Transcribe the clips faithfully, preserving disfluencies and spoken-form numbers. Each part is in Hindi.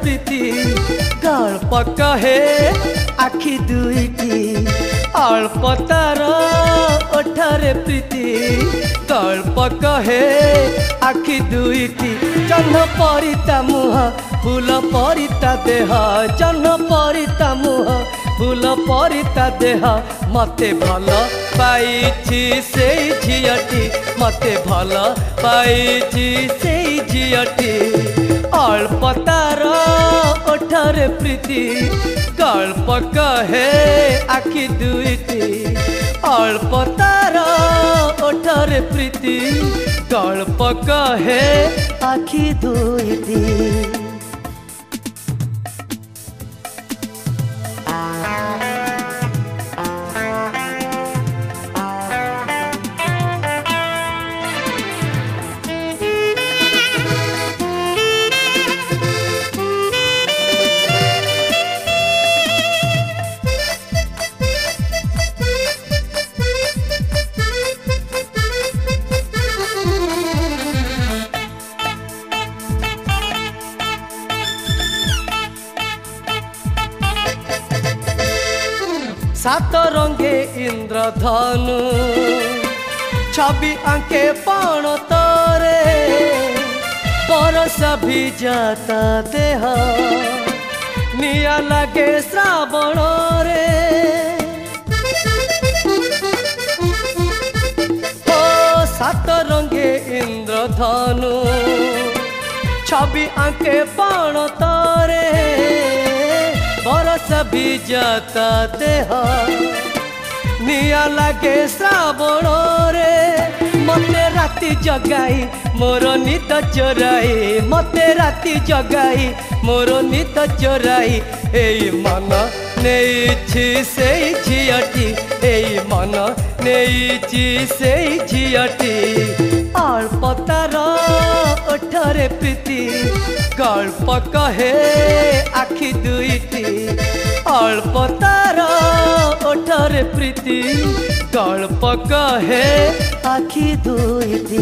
प्रीति गल्प कहे आखि दुईटी अल्प तार ओठारे प्रीति गल्प कहे आखि दुईटी जह्न परिता मुह फूल परिता देह जह्न परिता मुह फूल परिता देह मते भल पाइछि सेई झियटी मते भल पाइछि सेई झियटी अल्प तार ओठारे प्रीति गल्प कहे आखि दुईटी अल्प तार ओठारे प्रीति गल्प कहे आखि दुईटी। सात रंगे इंद्रधनु छवि आंके बाण तरे बरस भी जाता देह निया लगे श्रावण रे ओ सात रंगे इंद्रधनु छवि आंके बाण तरे बरस भी जाता देह निया लगे श्रावण रे मते राति जगाई मोर निद चोराई मते राति जगाई मोर निद चोराई एई मन नेइछि सेई झियटी एई मन नेइछि सेई झियटी अल्प तार ओठारे प्रीति गल्प कहे आखि दुईटी अल्प तार ओठारे प्रीति गल्प कहे आखि दुईटी।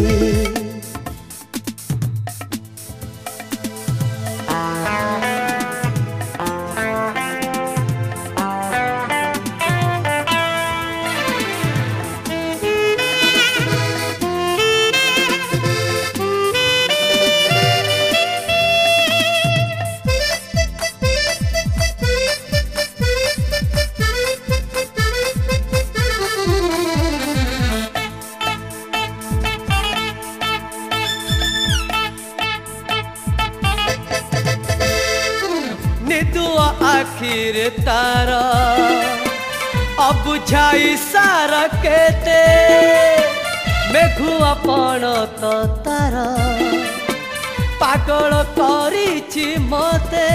आखिर तारा अबुझाई सारा केते मेघुआ पण तो तारा पागल करिछि मते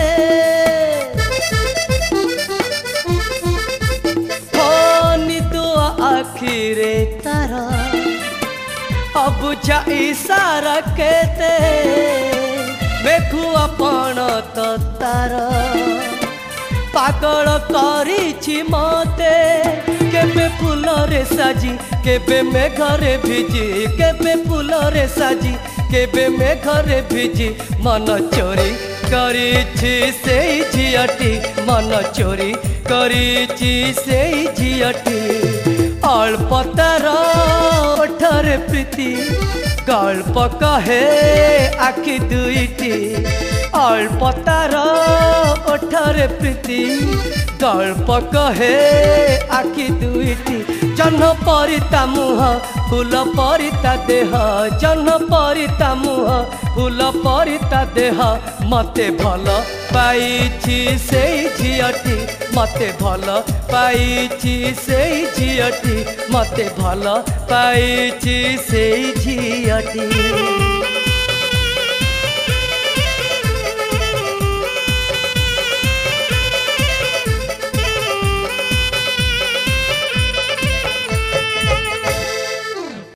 हो निदुआ आखिर तारा अबुझाई सारा केते मेघुआ पण तो तारा पागल करिछि मते केबे फूल रे साजी केबे मेघरे भिजी केबे फूल रे साजी केबे मेघरे भिजी मन चोरी करिछि सेई झियटी मन चोरी करिछि सेई झियटी अल्प तार ओठारे प्रीति गल्प कहे आखि दुईटी अल्प तार ओठारे प्रीति गल्प कहे आखि दुईटी जह्न परिता मुह फूल परिता देह जह्न परिता मुह फूल परिता देह मते भल पाइछि सेई झियटी मते भल पाइछि सेई झियटी मते भल पाइछि सेई झियटी।